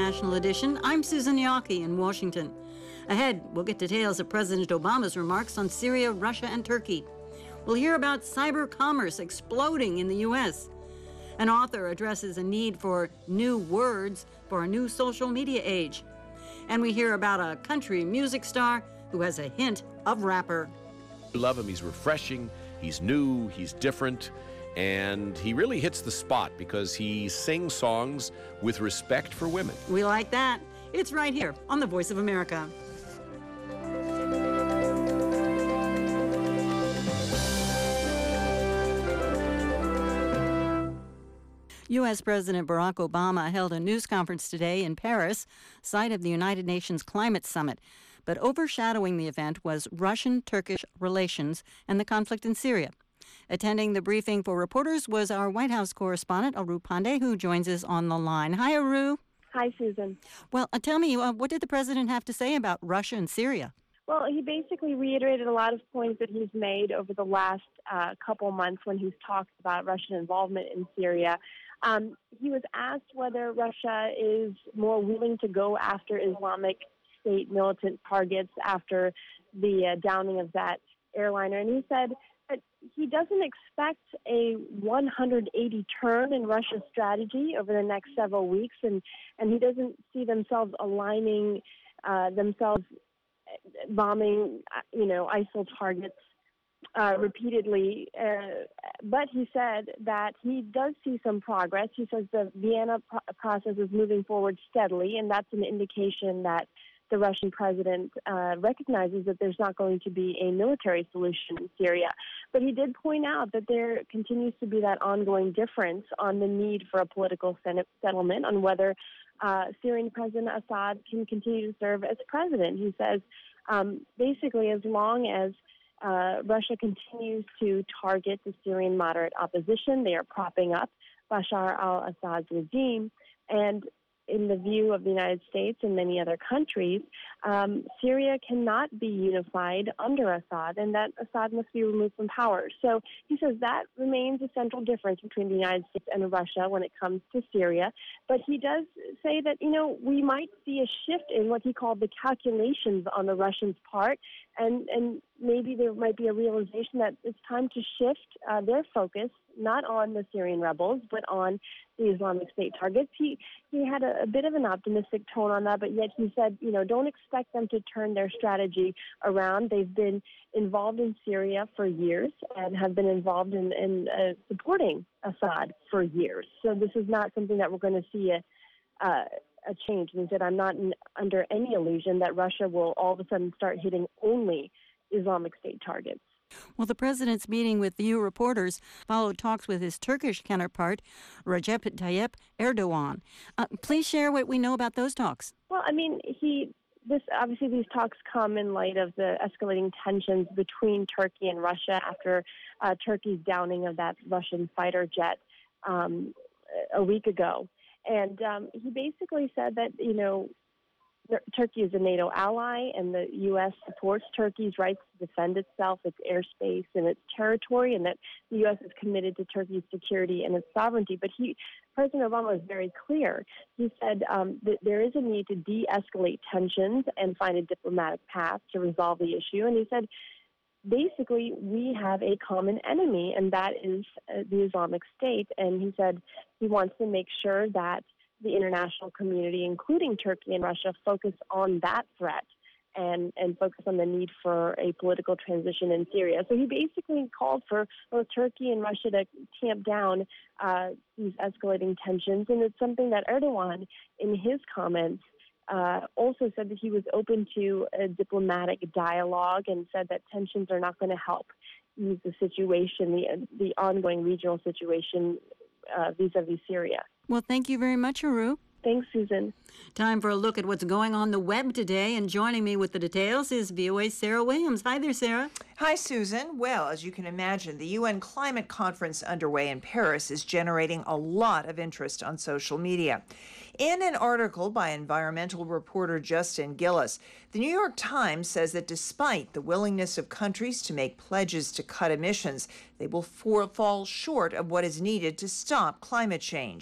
International Edition. I'm Susan Yawkey in Washington. Ahead, we'll get details of President Obama's remarks on Syria, Russia, and Turkey. We'll hear about cyber commerce exploding in the U.S. An author addresses a need for new words for a new social media age. And we hear about a country music star who has a hint of rapper. I love him. He's refreshing. He's new. He's different. And he really hits the spot because he sings songs with respect for women. We like that. It's right here on The Voice of America. U.S. President Barack Obama held a news conference today in Paris, site of the United Nations Climate Summit. But overshadowing the event was Russian-Turkish relations and the conflict in Syria. Attending the briefing for reporters was our White House correspondent, Aru Pandey, who joins us on the line. Hi, Aru. Hi, Susan. Well, tell me, what did the president have to say about Russia and Syria? Well, he basically reiterated a lot of points that he's made over the last couple months when he's talked about Russian involvement in Syria. He was asked whether Russia is more willing to go after Islamic State militant targets after the downing of that airliner, and he said that he doesn't expect a 180 turn in Russia's strategy over the next several weeks, and he doesn't see themselves aligning themselves bombing, ISIL targets repeatedly. But he said that he does see some progress. He says the Vienna process is moving forward steadily, and that's an indication that the Russian president recognizes that there's not going to be a military solution in Syria. But he did point out that there continues to be that ongoing difference on the need for a political settlement, on whether Syrian President Assad can continue to serve as president. He says basically as long as Russia continues to target the Syrian moderate opposition, they are propping up Bashar al-Assad's regime, and in the view of the United States and many other countries, Syria cannot be unified under Assad, and that Assad must be removed from power. So he says that remains a central difference between the United States and Russia when it comes to Syria. But he does say that, we might see a shift in what he called the calculations on the Russians' part, and maybe there might be a realization that it's time to shift their focus not on the Syrian rebels, but on the Islamic State targets. He had a bit of an optimistic tone on that, but yet he said, don't expect them to turn their strategy around. They've been involved in Syria for years and have been involved in supporting Assad for years. So this is not something that we're going to see a change. And he said, I'm not under any illusion that Russia will all of a sudden start hitting only Islamic State targets. Well, the president's meeting with VIEW reporters followed talks with his Turkish counterpart, Recep Tayyip Erdogan. Please share what we know about those talks. Well, these talks come in light of the escalating tensions between Turkey and Russia after Turkey's downing of that Russian fighter jet a week ago. And he basically said that, Turkey is a NATO ally, and the U.S. supports Turkey's rights to defend itself, its airspace, and its territory, and that the U.S. is committed to Turkey's security and its sovereignty. But President Obama was very clear. He said that there is a need to de-escalate tensions and find a diplomatic path to resolve the issue. And he said, basically, we have a common enemy, and that is the Islamic State. And he said he wants to make sure that the international community, including Turkey and Russia, focus on that threat and focus on the need for a political transition in Syria. So he basically called for both Turkey and Russia to tamp down these escalating tensions, and it's something that Erdogan, in his comments, also said that he was open to a diplomatic dialogue and said that tensions are not going to help ease the situation, the ongoing regional situation vis-a-vis Syria. Well, thank you very much, Aru. Thanks, Susan. Time for a look at what's going on the web today, and joining me with the details is VOA's Sarah Williams. Hi there, Sarah. Hi, Susan. Well, as you can imagine, the UN climate conference underway in Paris is generating a lot of interest on social media. In an article by environmental reporter Justin Gillis, the New York Times says that despite the willingness of countries to make pledges to cut emissions, they will fall short of what is needed to stop climate change.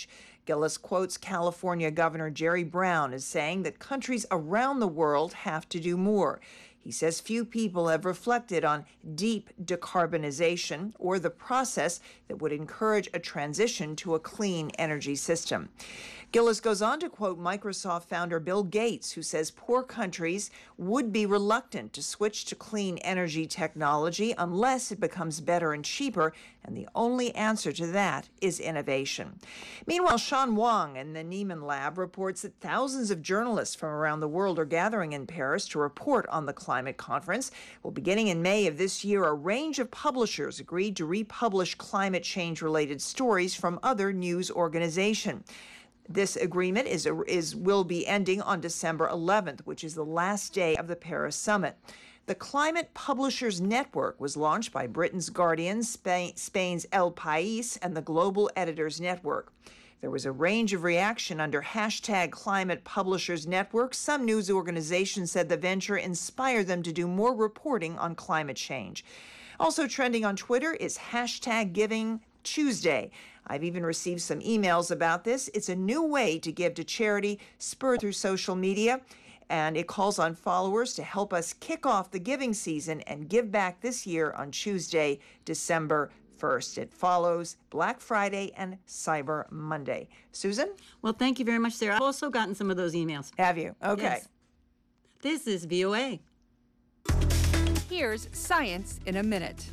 Gillis quotes California Governor Jerry Brown as saying that countries around the world have to do more. He says few people have reflected on deep decarbonization or the process that would encourage a transition to a clean energy system. Gillis goes on to quote Microsoft founder Bill Gates, who says poor countries would be reluctant to switch to clean energy technology unless it becomes better and cheaper, and the only answer to that is innovation. Meanwhile, Sean Wang in the Nieman Lab reports that thousands of journalists from around the world are gathering in Paris to report on the climate conference. Well, beginning in May of this year, a range of publishers agreed to republish climate change-related stories from other news organizations. This agreement will be ending on December 11th, which is the last day of the Paris summit. The Climate Publishers Network was launched by Britain's Guardian, Spain's El País, and the Global Editors Network. There was a range of reaction under hashtag Climate Publishers Network. Some news organizations said the venture inspired them to do more reporting on climate change. Also trending on Twitter is hashtag Giving Tuesday. I've even received some emails about this. It's a new way to give to charity spurred through social media, and it calls on followers to help us kick off the giving season and give back this year on Tuesday, December 1st. It follows Black Friday and Cyber Monday. Susan? Well, thank you very much, Sarah. I've also gotten some of those emails. Have you? Okay. Yes. This is VOA. Here's Science in a Minute.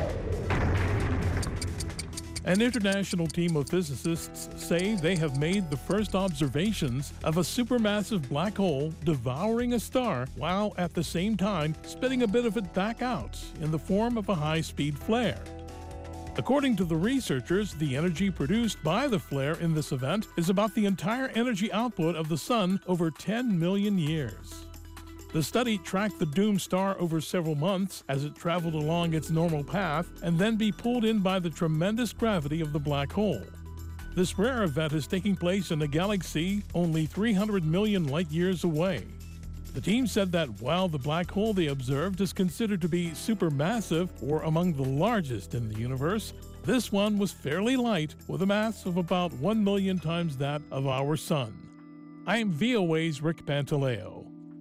An international team of physicists say they have made the first observations of a supermassive black hole devouring a star while at the same time spitting a bit of it back out in the form of a high-speed flare. According to the researchers, the energy produced by the flare in this event is about the entire energy output of the sun over 10 million years. The study tracked the doomed star over several months as it traveled along its normal path and then be pulled in by the tremendous gravity of the black hole. This rare event is taking place in a galaxy only 300 million light-years away. The team said that while the black hole they observed is considered to be supermassive or among the largest in the universe, this one was fairly light with a mass of about 1 million times that of our sun. I'm VOA's Rick Pantaleo.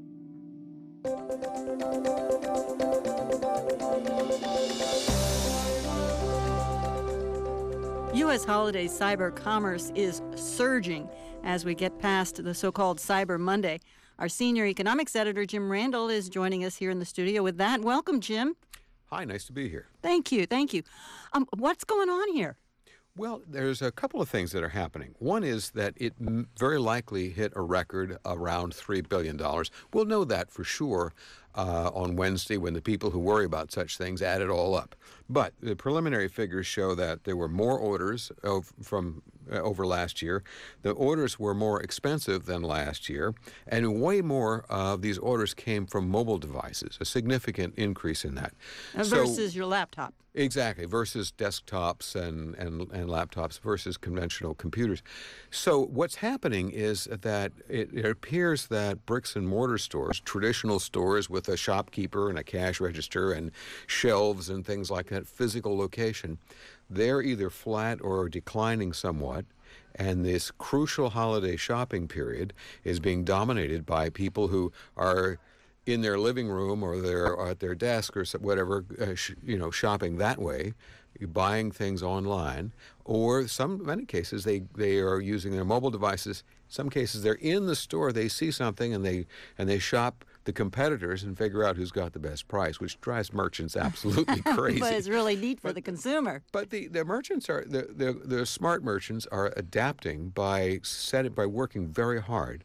U.S. holiday cyber commerce is surging as we get past the so-called Cyber Monday. Our senior economics editor, Jim Randall, is joining us here in the studio with that. Welcome, Jim. Hi, nice to be here. Thank you. What's going on here? Well, there's a couple of things that are happening. One is that it very likely hit a record around $3 billion. We'll know that for sure on Wednesday when the people who worry about such things add it all up. But the preliminary figures show that there were more orders from over last year. The orders were more expensive than last year, and way more of these orders came from mobile devices, a significant increase in that. Versus your laptop. Exactly, versus desktops and laptops versus conventional computers. So what's happening is that it appears that bricks and mortar stores, traditional stores with a shopkeeper and a cash register and shelves and things like that, physical location, they're either flat or declining somewhat. And this crucial holiday shopping period is being dominated by people who are in their living room or they're at their desk or whatever, shopping that way, buying things online, or many cases they are using their mobile devices. Some cases they're in the store, they see something and they shop the competitors and figure out who's got the best price, which drives merchants absolutely crazy. But it's really neat for the consumer. But the merchants are the smart merchants are adapting by working very hard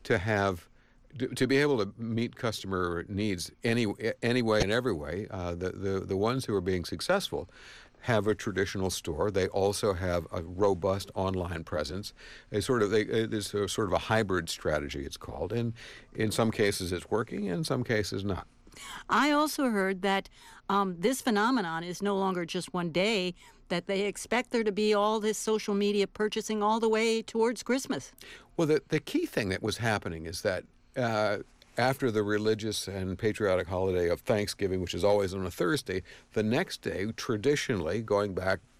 to be able to meet customer needs any way and every way. The ones who are being successful have a traditional store. They also have a robust online presence. There's sort of a hybrid strategy, it's called. And in some cases it's working, in some cases not. I also heard that this phenomenon is no longer just one day, that they expect there to be all this social media purchasing all the way towards Christmas. Well, the key thing that was happening is that after the religious and patriotic holiday of Thanksgiving, which is always on a Thursday, the next day, traditionally, going back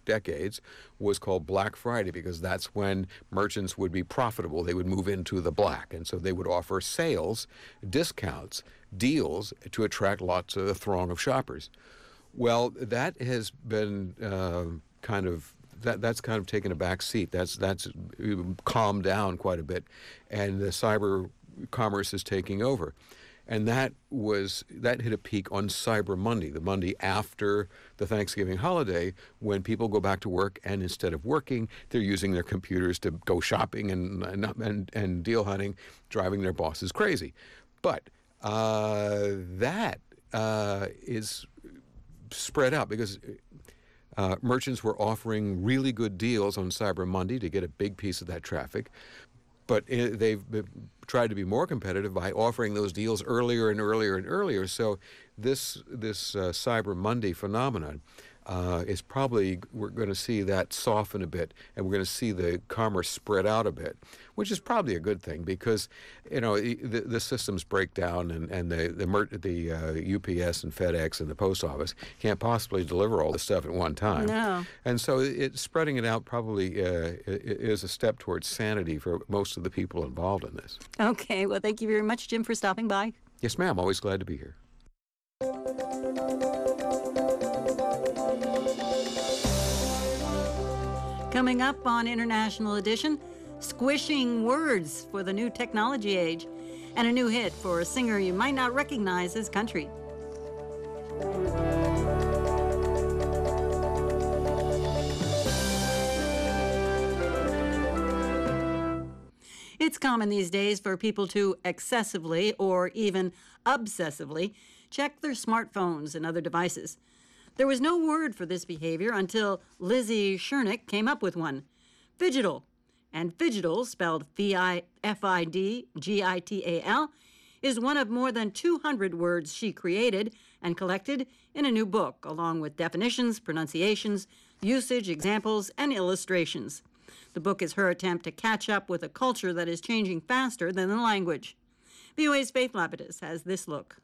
decades was called Black Friday, because that's when merchants would be profitable. They would move into the black, and so they would offer sales, discounts, deals to attract lots of a throng of shoppers. Well, that has been that's kind of taken a back seat. That's calmed down quite a bit, and the cyber commerce is taking over. And that hit a peak on Cyber Monday, the Monday after the Thanksgiving holiday, when people go back to work, and instead of working, they're using their computers to go shopping and deal hunting, driving their bosses crazy. But that is spread out because merchants were offering really good deals on Cyber Monday to get a big piece of that traffic. But they've tried to be more competitive by offering those deals earlier and earlier and earlier. So this Cyber Monday phenomenon is probably, we're going to see that soften a bit, and we're going to see the commerce spread out a bit, which is probably a good thing, because the systems break down, and the UPS and FedEx and the post office can't possibly deliver all the stuff at one time. No. And so spreading it out probably is a step towards sanity for most of the people involved in this. Okay, well, thank you very much, Jim, for stopping by. Yes, ma'am. Always glad to be here. Coming up on International Edition, squishing words for the new technology age, and a new hit for a singer you might not recognize as country. It's common these days for people to excessively or even obsessively check their smartphones and other devices. There was no word for this behavior until Lizzie Shernick came up with one: phygital. And phygital, spelled Fidgital, is one of more than 200 words she created and collected in a new book, along with definitions, pronunciations, usage, examples, and illustrations. The book is her attempt to catch up with a culture that is changing faster than the language. VOA's Faith Lapidus has this look.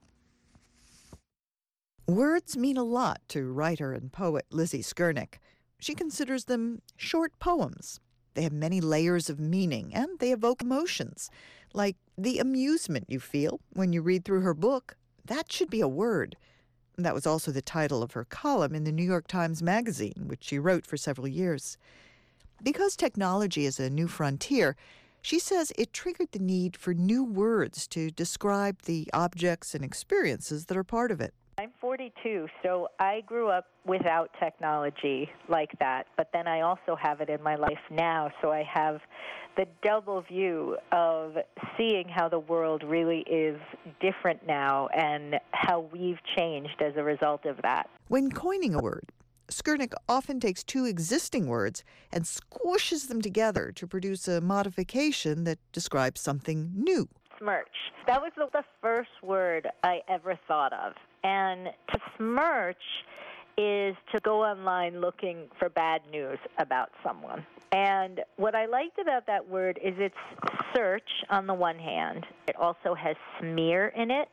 Words mean a lot to writer and poet Lizzie Skernick. She considers them short poems. They have many layers of meaning, and they evoke emotions, like the amusement you feel when you read through her book. That should be a word. That was also the title of her column in the New York Times Magazine, which she wrote for several years. Because technology is a new frontier, she says it triggered the need for new words to describe the objects and experiences that are part of it. I'm 42, so I grew up without technology like that, but then I also have it in my life now, so I have the double view of seeing how the world really is different now and how we've changed as a result of that. When coining a word, Skernick often takes two existing words and squishes them together to produce a modification that describes something new. Smirch. That was the first word I ever thought of. And to smirch is to go online looking for bad news about someone. And what I liked about that word is it's search on the one hand. It also has smear in it,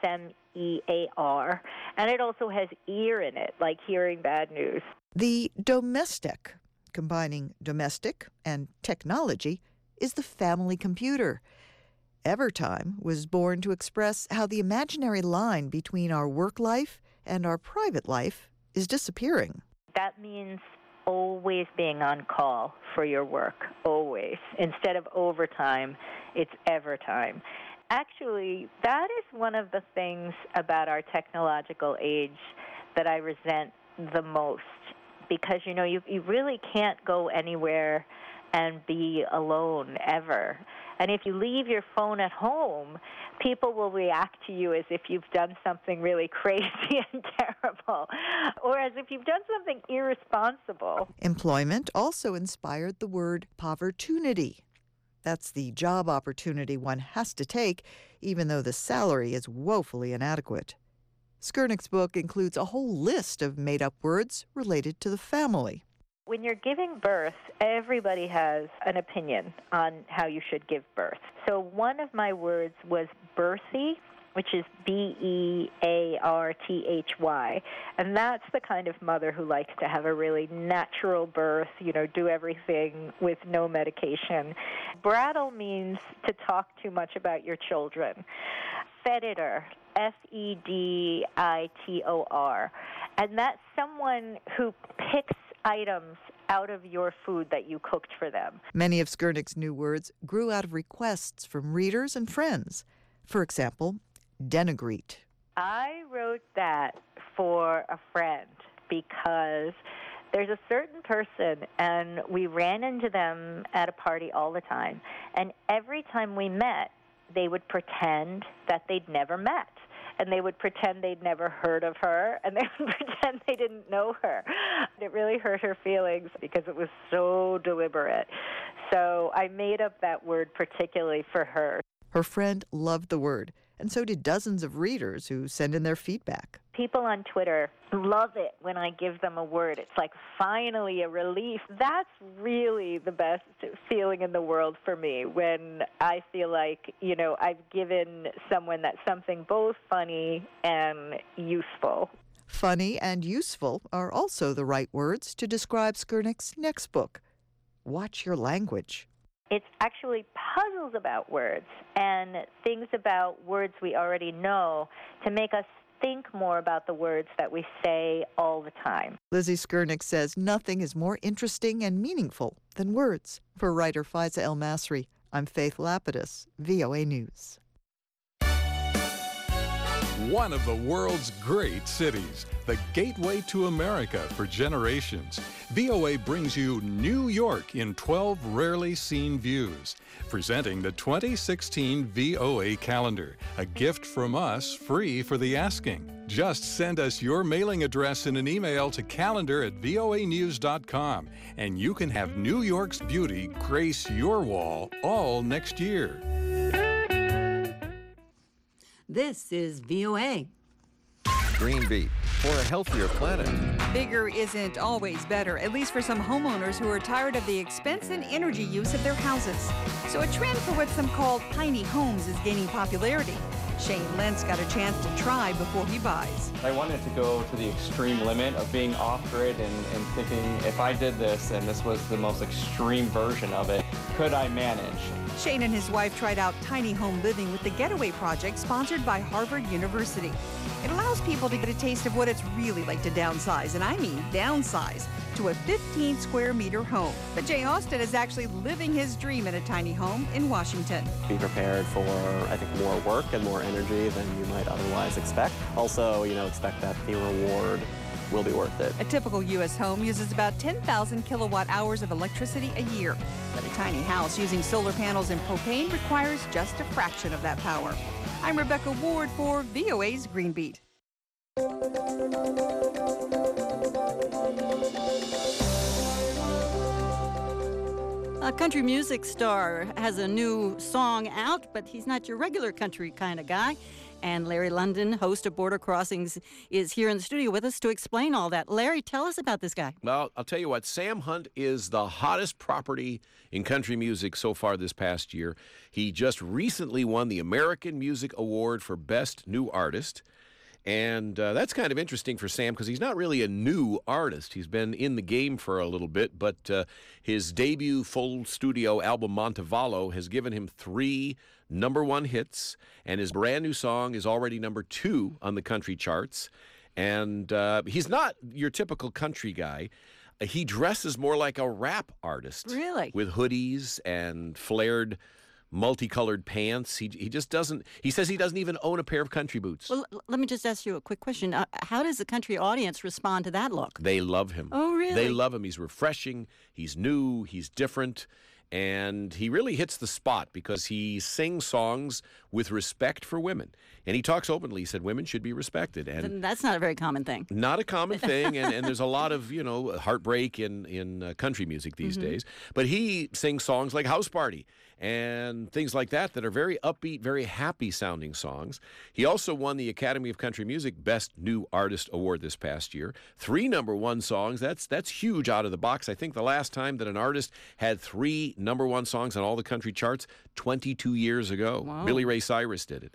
S-M-E-A-R, and it also has ear in it, like hearing bad news. The domestic, combining domestic and technology, is the family computer. Evertime was born to express how the imaginary line between our work life and our private life is disappearing. That means always being on call for your work, always. Instead of overtime, it's evertime. Actually, that is one of the things about our technological age that I resent the most, because, you really can't go anywhere and be alone ever. And if you leave your phone at home, people will react to you as if you've done something really crazy and terrible, or as if you've done something irresponsible. Employment also inspired the word povertunity. That's the job opportunity one has to take, even though the salary is woefully inadequate. Skernick's book includes a whole list of made-up words related to the family. When you're giving birth, everybody has an opinion on how you should give birth. So one of my words was birthy, which is Bearthy. And that's the kind of mother who likes to have a really natural birth, do everything with no medication. Brattle means to talk too much about your children. Feditor, Feditor. And that's someone who picks items out of your food that you cooked for them. Many of Skurnik's new words grew out of requests from readers and friends. For example, denigrate. I wrote that for a friend because there's a certain person, and we ran into them at a party all the time, and every time we met, they would pretend that they'd never met. And they would pretend they'd never heard of her, and they would pretend they didn't know her. It really hurt her feelings because it was so deliberate. So I made up that word particularly for her. Her friend loved the word, and so did dozens of readers who send in their feedback. People on Twitter love it when I give them a word. It's like finally a relief. That's really the best feeling in the world for me, when I feel like, I've given someone that's something both funny and useful. Funny and useful are also the right words to describe Skurnik's next book, Watch Your Language. It's actually puzzles about words and things about words we already know to make us think more about the words that we say all the time. Lizzie Skurnik says nothing is more interesting and meaningful than words. For writer Faiza El Masri, I'm Faith Lapidus, VOA News. One of the world's great cities, the gateway to America for generations. VOA brings you New York in 12 rarely seen views. Presenting the 2016 VOA calendar, a gift from us free for the asking. Just send us your mailing address in an email to calendar@voanews.com, and you can have New York's beauty grace your wall all next year. This is VOA. Green Beat, for a healthier planet. Bigger isn't always better, at least for some homeowners who are tired of the expense and energy use of their houses. So a trend for what some call tiny homes is gaining popularity. Shane Lentz got a chance to try before he buys. I wanted to go to the extreme limit of being off-grid and thinking, if I did this and this was the most extreme version of it, could I manage? Shane and his wife tried out tiny home living with the Getaway Project, sponsored by Harvard University. It allows people to get a taste of what it's really like to downsize, and I mean downsize, to a 15 square meter home. But Jay Austin is actually living his dream in a tiny home in Washington. Be prepared for, I think, more work and more energy than you might otherwise expect. Also, expect that the reward will be worth it. A typical U.S. home uses about 10,000 kilowatt hours of electricity a year. But a tiny house using solar panels and propane requires just a fraction of that power. I'm Rebecca Ward for VOA's Green Beat. A country music star has a new song out, but he's not your regular country kind of guy. And Larry London, host of Border Crossings, is here in the studio with us to explain all that. Larry, tell us about this guy. Well, I'll tell you what, Sam Hunt is the hottest property in country music so far this past year. He just recently won the American Music Award for Best New Artist. And that's kind of interesting for Sam because he's not really a new artist. He's been in the game for a little bit, but his debut full studio album, Montevallo, has given him 3 #1 hits, and his brand new song is already #2 on the country charts. And he's not your typical country guy. He dresses more like a rap artist. Really? With hoodies and flared multicolored pants. He just doesn't, he says he doesn't even own a pair of country boots. Well, let me just ask you a quick question. How does the country audience respond to that look? They love him. Oh, really? They love him. He's refreshing. He's new. He's different. And he really hits the spot because he sings songs with respect for women. And he talks openly. He said women should be respected. And that's not a very common thing. Not a common thing. And there's a lot of, heartbreak in country music these days. But he sings songs like House Party and things like that are very upbeat, very happy sounding songs. He also won the Academy of Country Music Best New Artist Award this past year. 3 #1 songs. That's huge out of the box. I think the last time that an artist had 3 #1 songs on all the country charts, 22 years ago. Wow. Billy Ray Cyrus did it.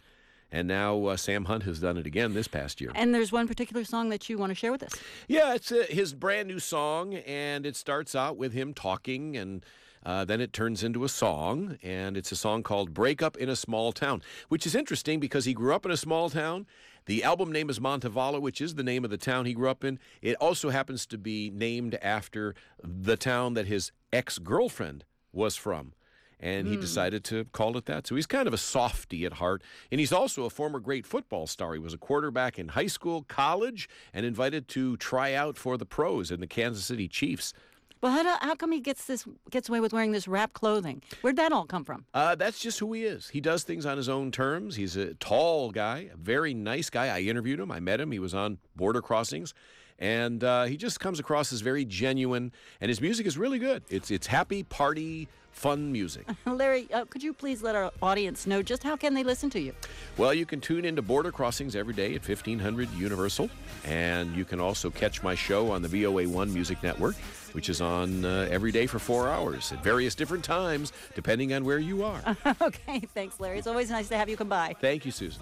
And now Sam Hunt has done it again this past year. And there's one particular song that you want to share with us. Yeah, it's his brand new song, and it starts out with him talking, and then it turns into a song, and it's a song called Break Up in a Small Town, which is interesting because he grew up in a small town. The album name is Montevallo, which is the name of the town he grew up in. It also happens to be named after the town that his ex-girlfriend was from. And he decided to call it that. So he's kind of a softie at heart. And he's also a former great football star. He was a quarterback in high school, college, and invited to try out for the pros in the Kansas City Chiefs. Well, how come he gets away with wearing this wrap clothing? Where'd that all come from? That's just who he is. He does things on his own terms. He's a tall guy, a very nice guy. I interviewed him. I met him. He was on Border Crossings. And he just comes across as very genuine. And his music is really good. It's happy, party, fun music. Larry, could you please let our audience know just how can they listen to you? Well, you can tune into Border Crossings every day at 1500 Universal. And you can also catch my show on the VOA1 Music Network, which is on every day for 4 hours at various different times, depending on where you are. Okay, thanks, Larry. It's always nice to have you come by. Thank you, Susan.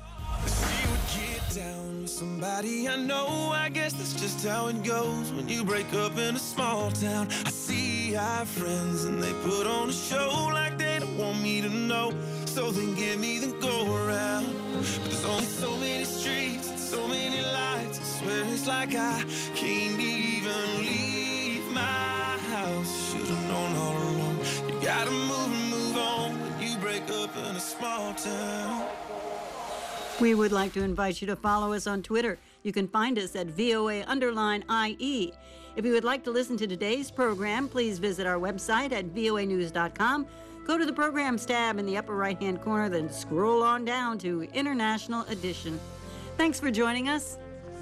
Down with somebody I know, I guess that's just how it goes when you break up in a small town. I see our friends and they put on a show like they don't want me to know, so then give me the go around. But there's only so many streets and so many lights, I swear it's like I can't even leave my house. Should've known all along, you gotta move and move on when you break up in a small town. We would like to invite you to follow us on Twitter. You can find us at VOA_IE. If you would like to listen to today's program, please visit our website at voanews.com. Go to the Programs tab in the upper right-hand corner, then scroll on down to International Edition. Thanks for joining us.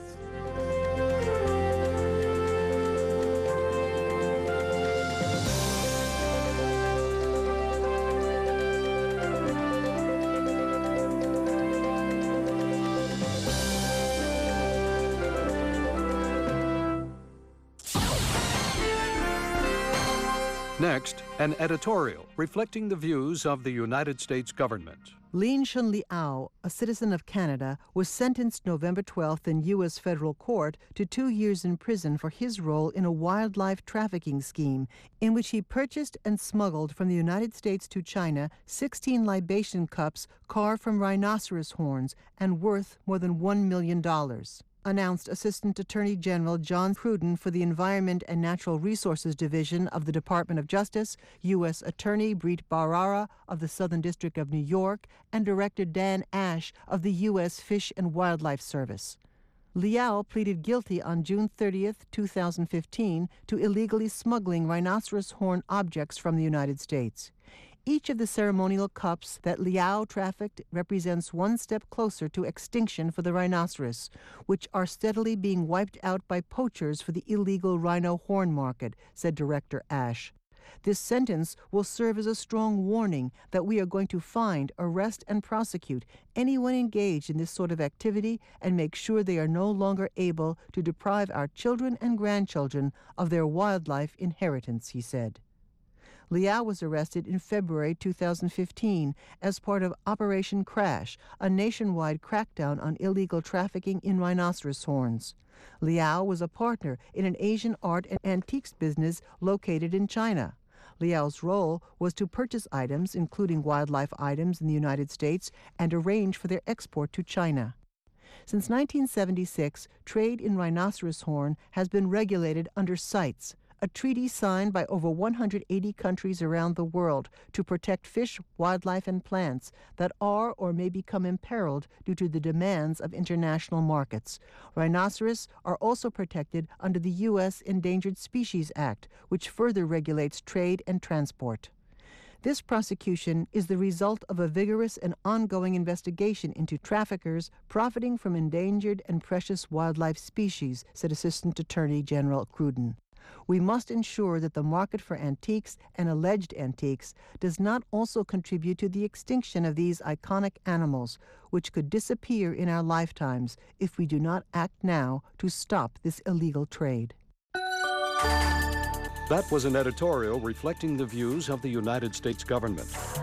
Next, an editorial reflecting the views of the United States government. Lin Shun Liao, a citizen of Canada, was sentenced November 12th in U.S. federal court to 2 years in prison for his role in a wildlife trafficking scheme in which he purchased and smuggled from the United States to China 16 libation cups carved from rhinoceros horns and worth more than $1 million. Announced Assistant Attorney General John Pruden for the Environment and Natural Resources Division of the Department of Justice, U.S. Attorney Preet Bharara of the Southern District of New York, and Director Dan Ash of the U.S. Fish and Wildlife Service. Liao pleaded guilty on June 30th, 2015, to illegally smuggling rhinoceros horn objects from the United States. Each of the ceremonial cups that Liao trafficked represents one step closer to extinction for the rhinoceros, which are steadily being wiped out by poachers for the illegal rhino horn market, said Director Ash. This sentence will serve as a strong warning that we are going to find, arrest, and prosecute anyone engaged in this sort of activity and make sure they are no longer able to deprive our children and grandchildren of their wildlife inheritance, he said. Liao was arrested in February 2015 as part of Operation Crash, a nationwide crackdown on illegal trafficking in rhinoceros horns. Liao was a partner in an Asian art and antiques business located in China. Liao's role was to purchase items, including wildlife items in the United States, and arrange for their export to China. Since 1976, trade in rhinoceros horn has been regulated under CITES, a treaty signed by over 180 countries around the world to protect fish, wildlife, and plants that are or may become imperiled due to the demands of international markets. Rhinoceros are also protected under the U.S. Endangered Species Act, which further regulates trade and transport. This prosecution is the result of a vigorous and ongoing investigation into traffickers profiting from endangered and precious wildlife species, said Assistant Attorney General Pruden. We must ensure that the market for antiques and alleged antiques does not also contribute to the extinction of these iconic animals, which could disappear in our lifetimes if we do not act now to stop this illegal trade. That was an editorial reflecting the views of the United States government.